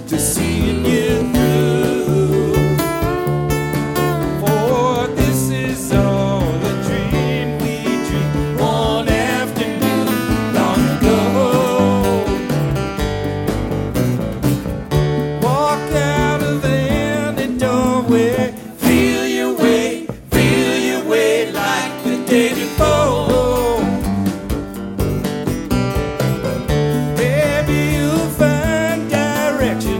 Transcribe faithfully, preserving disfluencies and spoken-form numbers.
to seeing you through. For this is all a dream we dreamed one afternoon long ago. Walk out of the empty doorway, feel your way, feel your way like the day before.